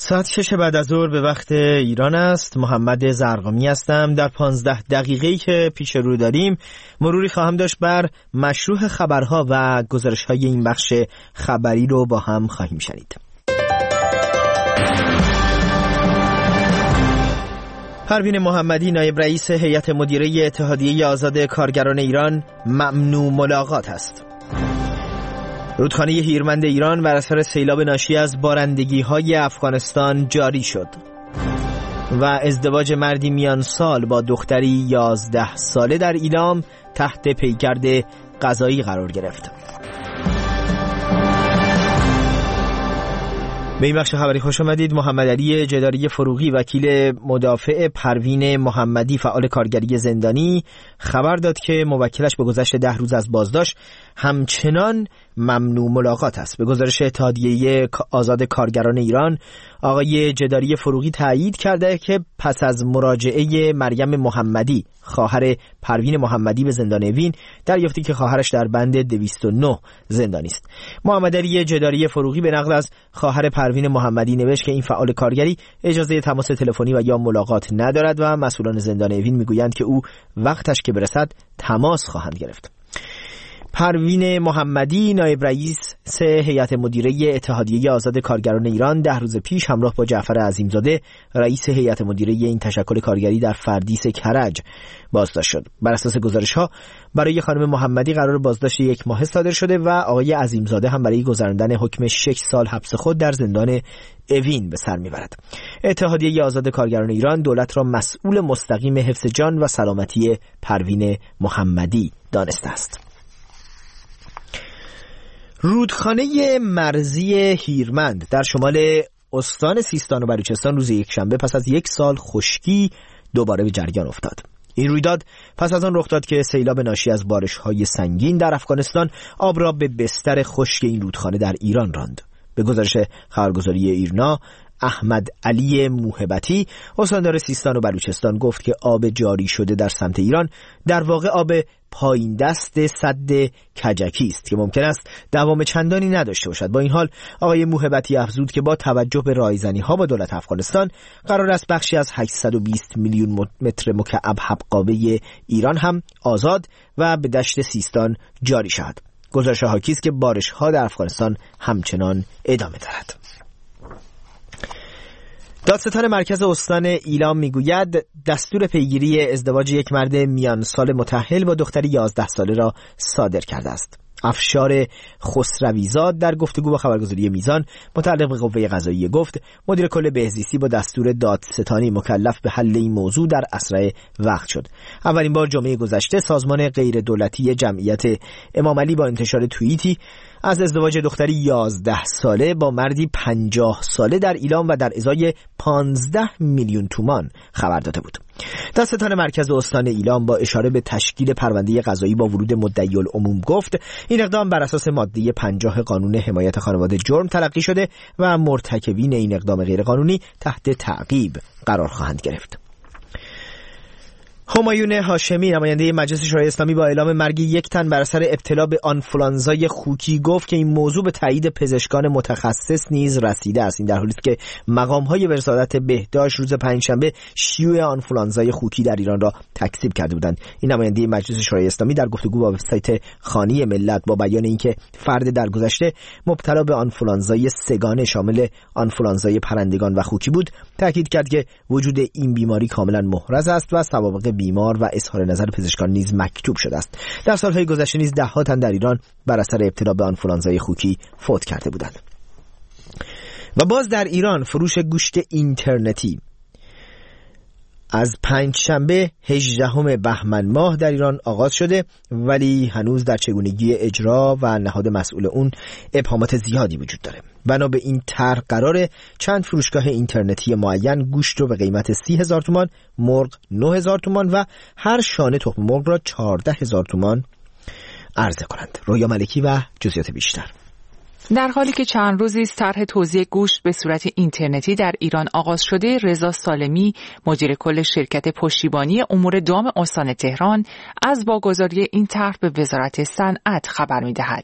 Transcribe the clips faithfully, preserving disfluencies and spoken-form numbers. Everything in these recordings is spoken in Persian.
ساعت شش بعد از ظهر به وقت ایران است. محمد زرقامی هستم. در پانزده دقیقه‌ای که پیش رو داریم مروری خواهم داشت بر مشروع خبرها و گزارش‌های این بخش خبری رو با هم خواهیم شنید. پروین محمدی نایب رئیس هیئت مدیره اتحادیه آزاد کارگران ایران ممنوع ملاقات است. رودخانه هیرمند ایران بر اثر سیلاب ناشی از بارندگی‌های افغانستان جاری شد و ازدواج مردی میان سال با دختری یازده ساله در ایلام تحت پیگرد قضایی قرار گرفت. به این بخش خبری خوش آمدید. محمد علی جداری فروغی وکیل مدافع پروین محمدی فعال کارگری زندانی خبر داد که موکلش به گذشت ده روز از بازداشت همچنان ممنوع ملاقات است. به گزارش اتحادیه آزاد کارگران ایران، آقای جداری فروغی تایید کرده که پس از مراجعه مریم محمدی خواهر پروین محمدی به زندان اوین دریافتی که خواهرش در بند دویست و نه زندانی است. محمد علی جداری فروغی به نقل از خواهر پروین محمدی نوشت که این فعال کارگری اجازه تماس تلفنی و یا ملاقات ندارد و مسئولان زندان اوین میگویند که او وقتش که برسد تماس خواهند گرفت. پروین محمدی نایب رئیس هیئت مدیره اتحادیه آزاد کارگران ایران ده روز پیش همراه با جعفر عظیمزاده رئیس هیئت مدیره این تشکل کارگری در فردیس کرج بازداشت شد. بر اساس گزارش‌ها برای خانم محمدی قرار بازداشت یک ماه صادر شده و آقای عظیمزاده هم برای گذراندن حکم شش سال حبس خود در زندان اوین به سر میبرد. اتحادیه آزاد کارگران ایران دولت را مسئول مستقیم حفظ جان و سلامتی پروین محمدی دانسته است. رودخانه مرزی هیرمند در شمال استان سیستان و بلوچستان روز یکشنبه پس از یک سال خشکی دوباره به جریان افتاد. این رویداد پس از آن رخ داد که سیلاب ناشی از بارش‌های سنگین در افغانستان آب را به بستر خشک این رودخانه در ایران راند. به گزارش خبرگزاری ایرنا، احمد علی موهبتی استاندار سیستان و بلوچستان گفت که آب جاری شده در سمت ایران در واقع آب پایین دست سد کجکی است که ممکن است دوام چندانی نداشته باشد. با این حال آقای موهبتی افزود که با توجه به رایزنی ها با دولت افغانستان قرار است بخشی از هشتصد و بیست میلیون متر مکعب حبقابه ایران هم آزاد و به دشت سیستان جاری شود. گزارش حاکی است که بارش ها در افغانستان همچنان ادامه دارد. دادستان مرکز استان ایلام میگوید دستور پیگیری ازدواج یک مرد میان سال متأهل با دختری یازده ساله را صادر کرده است. افشار خسرویزاد در گفتگو با خبرگزاری میزان متعلق به قوه قضاییه گفت مدیر کل بهزیستی با دستور دادستانی مکلف به حل این موضوع در اسرع وقت شد. اولین بار جمعه گذشته سازمان غیر دولتی جمعیت امام علی با انتشار توییتی از ازدواج دختری یازده ساله با مردی پنجاه ساله در ایلام و در ازای پانزده میلیون تومان خبر داده بود. دادستان مرکز استان ایلام با اشاره به تشکیل پرونده قضایی با ورود مدعی العموم گفت این اقدام بر اساس ماده پنجاه قانون حمایت خانواده جرم تلقی شده و مرتکبین این اقدام غیرقانونی تحت تعقیب قرار خواهند گرفت. همایون هاشمی نماینده مجلس شورای اسلامی با اعلام مرگ یک تن بر اثر ابتلا به آنفولانزای خوکی گفت که این موضوع به تایید پزشکان متخصص نیز رسیده است. این در حالی است که مقام‌های وزارت بهداشت روز پنجشنبه شیوع آنفولانزای خوکی در ایران را تکذیب کرده بودند. این نماینده مجلس شورای اسلامی در گفتگو با وبسایت خانی ملت با بیان اینکه فرد درگذشته مبتلا به آنفولانزای سگانه شامل آنفولانزای پرندگان و خوکی بود، تاکید کرد که وجود این بیماری کاملا محرز است و سوابق بیمار و اظهار نظر پزشکان نیز مکتوب شده است. در سالهای گذشته نیز ده ها تن در ایران بر اثر ابتلا به آنفولانزای خوکی فوت کرده بودند. و باز در ایران فروش گوشت اینترنتی از پنج شنبه هجدهم بهمن ماه در ایران آغاز شده، ولی هنوز در چگونگی اجرا و نهاد مسئول اون ابهامات زیادی وجود داره. بنا به این طرح قراره چند فروشگاه اینترنتی معین گوشت رو به قیمت سی هزار تومان، مرغ نه هزار تومان و هر شانه تخم مرغ را چهارده هزار تومان عرضه کنند. رویا ملکی و جزئیات بیشتر. در حالی که چند روزی است طرح توزیع گوشت به صورت اینترنتی در ایران آغاز شده، رضا سالمی مدیر کل شرکت پشتیبانی امور دام استان تهران از واگذاری این طرح به وزارت صنعت خبر می‌دهد.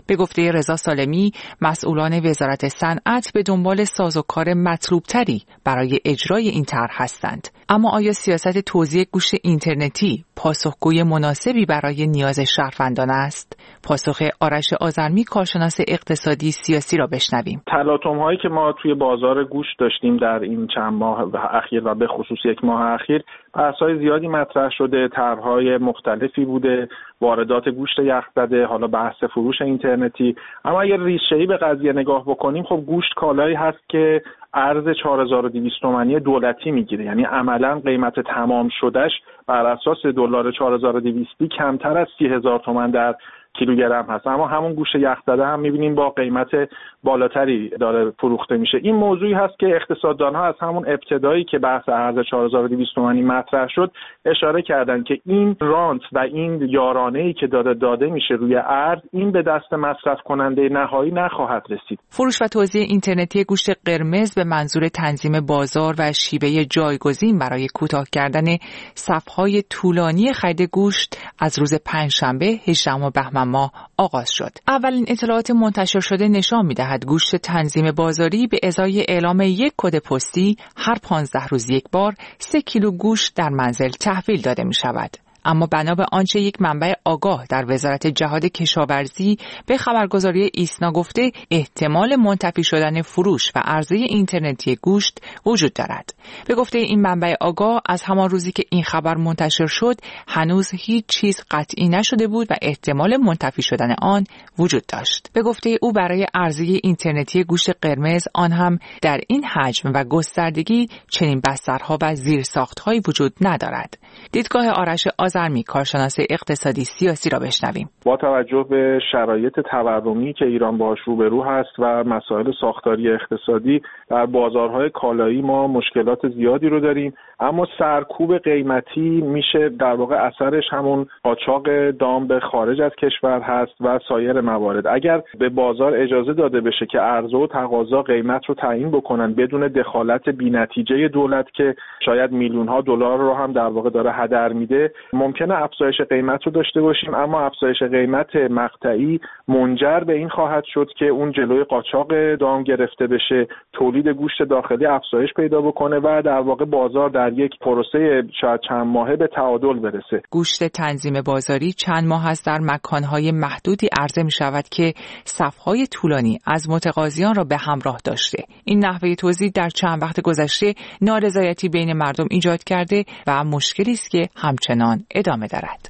به گفته رضا سالمی، مسئولان وزارت صنعت به دنبال سازوکار مطلوبتری برای اجرای این طرح هستند. اما آیا سیاست توزیع گوشت اینترنتی پاسخگوی مناسبی برای نیاز شهروندان است؟ پاسخ آرش آذرمی، کارشناس اقتصادی سیاسی را بشنویم. تلاطم هایی که ما توی بازار گوشت داشتیم در این چند ماه اخیر و به خصوص یک ماه اخیر، بحث‌های زیادی مطرح شده، طرح‌های مختلفی بوده، واردات گوشت یخزده، حالا بحث فروش اینترنتی. اما اگر ریشه‌ای به قضیه نگاه بکنیم، خب گوشت کالایی هست که ارز چهار هزار و دویست تومانی دولتی میگیره، یعنی عملاً قیمت تمام شدهش بر اساس دلار چهار هزار و دویست کمتر از سی هزار تومان در کیلوگرم هست. اما همون گوشت یخزده هم می‌بینیم با قیمت بالاتری داره فروخته میشه. این موضوعی هست که اقتصاددان‌ها از همون ابتدایی که بحث ارز چهار هزار و دویست تومانی مطرح شد اشاره کردن که این رانت و این یارانه‌ای که داده داده میشه روی ارز، این به دست مصرف کننده نهایی نخواهد رسید. فروش و توزیع اینترنتی گوشت قرمز به منظور تنظیم بازار و شیوه جایگزین برای کوتاه کردن صف‌های طولانی خرید گوشت از روز پنجشنبه هجدهم بهمن ماه آغاز شد. اولین اطلاعات منتشر شده نشان می‌دهد گوشت تنظیم بازاری به ازای اعلام یک کد پستی هر پانزده روز یک بار سه کیلو گوشت در منزل تحویل داده می‌شود. اما بنا به آنچه یک منبع آگاه در وزارت جهاد کشاورزی به خبرگزاری ایسنا گفته، احتمال منتفی شدن فروش و عرضه اینترنتی گوشت وجود دارد. به گفته این منبع آگاه، از همان روزی که این خبر منتشر شد هنوز هیچ چیز قطعی نشده بود و احتمال منتفی شدن آن وجود داشت. به گفته او، برای عرضه اینترنتی گوشت قرمز، آن هم در این حجم و گستردگی، چنین بسترها و زیرساخت‌هایی وجود ندارد. دیدگاه آرش آذرمی، کارشناس اقتصادی سیاسی را بشنویم. با توجه به شرایط تورمی که ایران باهاش روبرو هست و مسائل ساختاری اقتصادی در بازارهای کالایی ما مشکلات زیادی رو داریم، اما سرکوب قیمتی میشه در واقع اثرش همون قاچاق دام به خارج از کشور هست و سایر موارد. اگر به بازار اجازه داده بشه که عرضه و تقاضا قیمت رو تعیین بکنن بدون دخالت بی‌نتیجه دولت که شاید میلیون ها دلار رو هم در واقع داره هدر میده، ممکنه افزایش قیمت رو داشته باشیم، اما افزایش قیمت مقطعی منجر به این خواهد شد که اون جلوی قاچاق دام گرفته بشه، تولید گوشت داخلی افزایش پیدا بکنه و در واقع بازار در یک پروسه شاید چند ماهه به تعادل برسه. گوشت تنظیم بازاری چند ماه است در مکانهای محدودی عرضه می شود که صفهای طولانی از متقاضیان را به همراه داشته. این نحوه توزیع در چند وقت گذشته نارضایتی بین مردم ایجاد کرده و مشکلی است که همچنان ادامه دارد.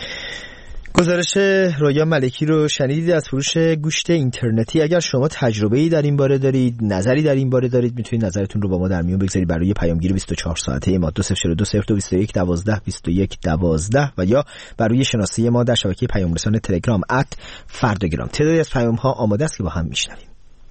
گزارش رویا ملکی رو شنیدید از فروش گوشت اینترنتی. اگر شما تجربه‌ای در این باره دارید، نظری در این باره دارید، میتونید نظرتون رو با ما در میون بگذارید برای پیامگیر بیست و چهار ساعته ما دو صفر چهار دو صفر دو بیست و یک دوازده بیست و یک دوازده و یا برای شناسه ما در شبکه پیام رسان تلگرام ات فرداگرام. تعدادی از پیام ها آماده است که با هم میشنویم.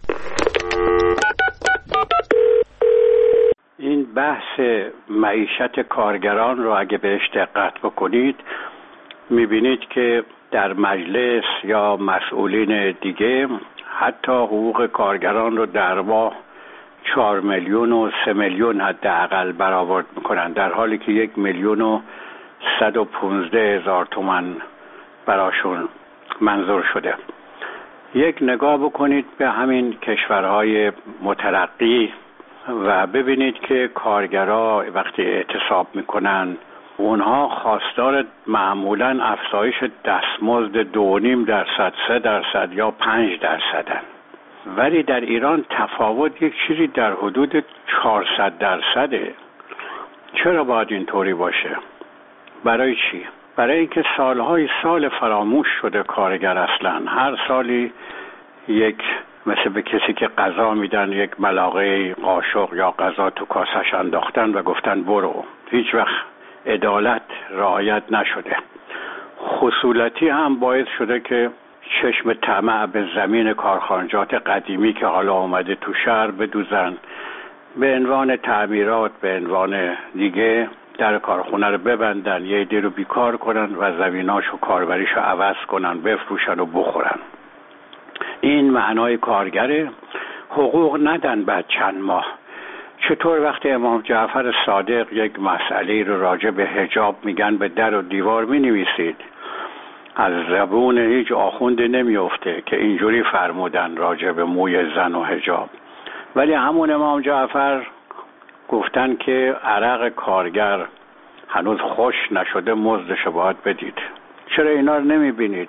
این بحث معیشت کارگران رو اگه بهش دقت بکنید میبینید که در مجلس یا مسئولین دیگه حتی حقوق کارگران رو در ماه چهار میلیون و سه میلیون حداقل برآورد میکنن، در حالی که یک میلیون و صد و پونزده هزار تومان براشون منظور شده. یک نگاه بکنید به همین کشورهای مترقی و ببینید که کارگرها وقتی اعتصاب میکنن اونها خواستار معمولاً افزایش دستمزد دو و نیم درصد، سه درصد یا پنج درصدن، ولی در ایران تفاوت یک چیزی در حدود چهارصد درصده. چرا باید اینطوری باشه؟ برای چی؟ برای اینکه سالهای سال فراموش شده کارگر اصلاً. هر سالی یک مثل به کسی که غذا میدن یک ملاقه قاشق یا غذا تو کاسش انداختن و گفتن برو. هیچ وقت عدالت رعایت نشده. خصولتی هم باعث شده که چشم طمع به زمین کارخانجات قدیمی که حالا اومده تو شهر بدوزن، به عنوان تعمیرات، به عنوان دیگه در کارخونه رو ببندن، یه عده رو بیکار کنن و زمیناشو کاربریشو عوض کنن، بفروشن و بخورن. این معنای کارگره. حقوق ندن بعد چند ماه. چطور وقتی امام جعفر صادق یک مسئله رو راجع به حجاب میگن به در و دیوار می نویسید، از زبون هیچ آخوندی نمیفته که اینجوری فرمودن راجع به موی زن و حجاب. ولی همون امام جعفر گفتن که عرق کارگر هنوز خوش نشده مزدش باید بدید. چرا اینا رو نمیبینید؟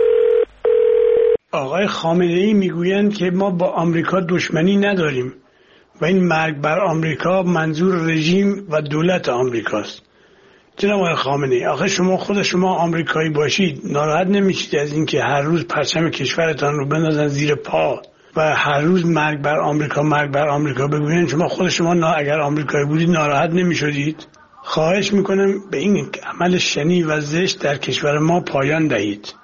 آقای خامنه‌ای میگویند که ما با آمریکا دشمنی نداریم و این مرگ بر آمریکا منظور رژیم و دولت آمریکاست. جناب آقای خامنه‌ای، آخه شما خود شما آمریکایی باشید ناراحت نمیشید از اینکه هر روز پرچم کشورتان رو بندازن زیر پا و هر روز مرگ بر آمریکا مرگ بر آمریکا بگویند؟ شما خود شما نا اگر آمریکایی بودید ناراحت نمیشدید؟ خواهش میکنم به این عمل شنی و زشت در کشور ما پایان دهید.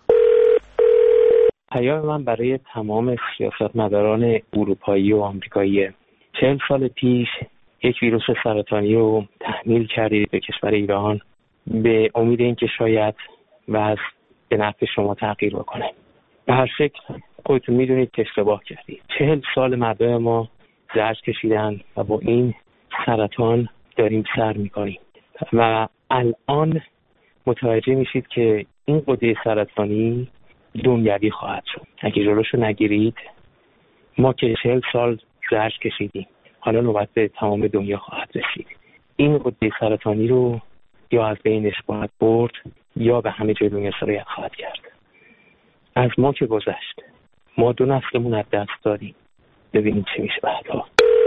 پیام من برای تمام سیاستمداران اروپایی و آمریکایی: چهل سال پیش یک ویروس سرطانی رو تحمیل کردید به کشور ایران به امید اینکه شاید وضع به نفع شما تغییر بکنه. به هر شکل خودتون میدونید که اشتباه کردید. چهل سال مردم ما زجر کشیدن و با این سرطان داریم سر میکنیم و الان متوجه میشید که این قده سرطانی دنیوی خواهد شد. اگه جلوشو نگیرید ما که چهل سال زجر کشیدیم، حالا نوبت به تمام دنیا خواهد رسید. این قده سرطانی رو یا از بینش باید برد یا به همه جای دنیا سرایت خواهد کرد. از ما که گذشت، ما دو نسلمون از دست دادیم. ببینیم چه میشه بعدها.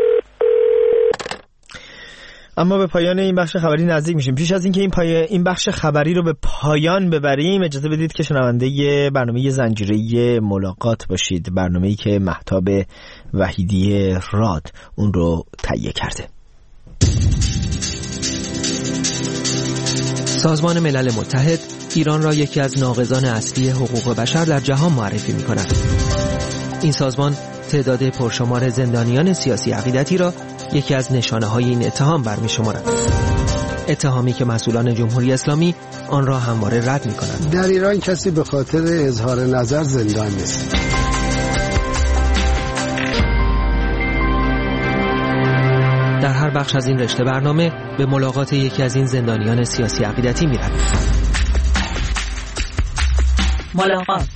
اما به پایان این بخش خبری نزدیک میشیم. پیش از اینکه این پای این بخش خبری رو به پایان ببریم، اجازه بدید که شنونده برنامه زنجیره ملاقات باشید، برنامه‌ای که مهتاب وحیدی راد اون رو تهیه کرده. سازمان ملل متحد ایران را یکی از ناقضان اصلی حقوق بشر در جهان معرفی می‌کند. این سازمان تعداد پرشمار زندانیان سیاسی عقیدتی را یکی از نشانه‌های این اتهام برمی‌شمارد. اتهامی که مسئولان جمهوری اسلامی آن را همواره رد می‌کنند. در ایران کسی به خاطر اظهار نظر زندان نیست. در هر بخش از این رشته برنامه به ملاقات یکی از این زندانیان سیاسی عقیدتی می‌رویم. ملاقات.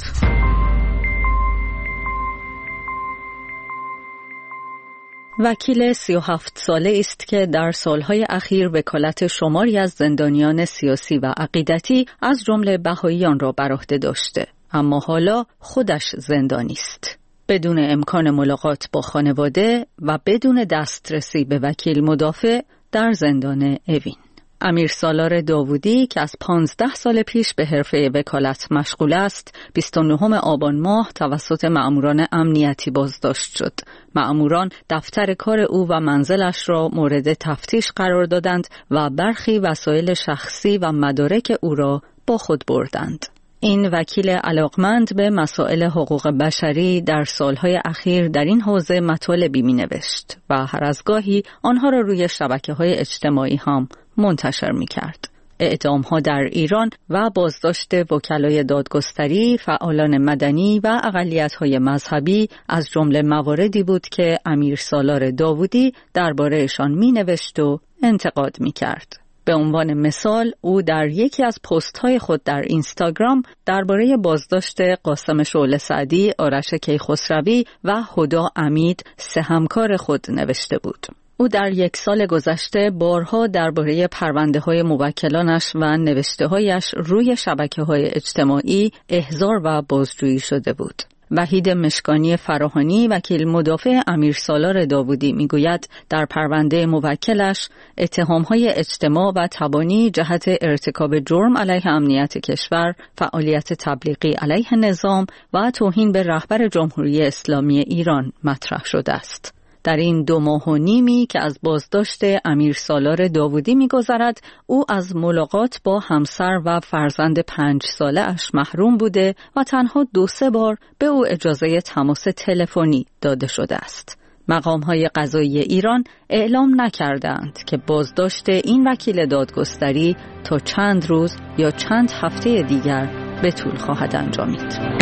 وکیل سی و هفت ساله است که در سالهای اخیر وکالت شماری از زندانیان سیاسی و عقیدتی از جمله بهائیان را بر عهده داشته، اما حالا خودش زندانی است. بدون امکان ملاقات با خانواده و بدون دسترسی به وکیل مدافع در زندان اوین. امیر سالار داوودی که از پانزده سال پیش به حرفه وکالت مشغول است، بیست و نهم آبان ماه توسط مأموران امنیتی بازداشت شد. مأموران دفتر کار او و منزلش را مورد تفتیش قرار دادند و برخی وسایل شخصی و مدارک او را با خود بردند. این وکیل علاقمند به مسائل حقوق بشری در سالهای اخیر در این حوزه مطالبی می نوشت و هر از گاهی آنها را روی شبکه‌های اجتماعی هم منتشر می کرد. اعدام‌ها در ایران و بازداشت وکلای دادگستری، فعالان مدنی و اقلیت‌های مذهبی از جمله مواردی بود که امیر سالار داوودی درباره‌شان می نوشت و انتقاد می کرد. به عنوان مثال او در یکی از پست‌های خود در اینستاگرام درباره بازداشت قاسم شعله سعدی، آرش کیخسروی و هدا امید سه همکار خود نوشته بود. او در یک سال گذشته بارها درباره پرونده‌های موکلانش و نوشته‌هایش روی شبکه‌های اجتماعی احضار و بازجویی شده بود. وحید مشکانی فراهانی وکیل مدافع امیر سالار داوودی میگوید در پرونده موکلش اتهام‌های اجتماع و تبانی جهت ارتکاب جرم علیه امنیت کشور، فعالیت تبلیغی علیه نظام و توهین به رهبر جمهوری اسلامی ایران مطرح شده است. در این دو ماه و نیمی که از بازداشت امیر سالار داوودی می‌گذرد، او از ملاقات با همسر و فرزند پنج ساله اش محروم بوده و تنها دو سه بار به او اجازه تماس تلفنی داده شده است. مقام‌های قضایی ایران اعلام نکردند که بازداشت این وکیل دادگستری تا چند روز یا چند هفته دیگر به طول خواهد انجامید.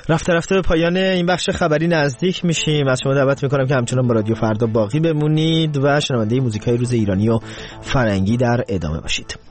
رفته رفته به پایان این بخش خبری نزدیک میشیم. از شما دعوت میکنم که همچنان با رادیو فردا باقی بمونید و شنونده موزیکای روز ایرانی و فرنگی در ادامه باشید.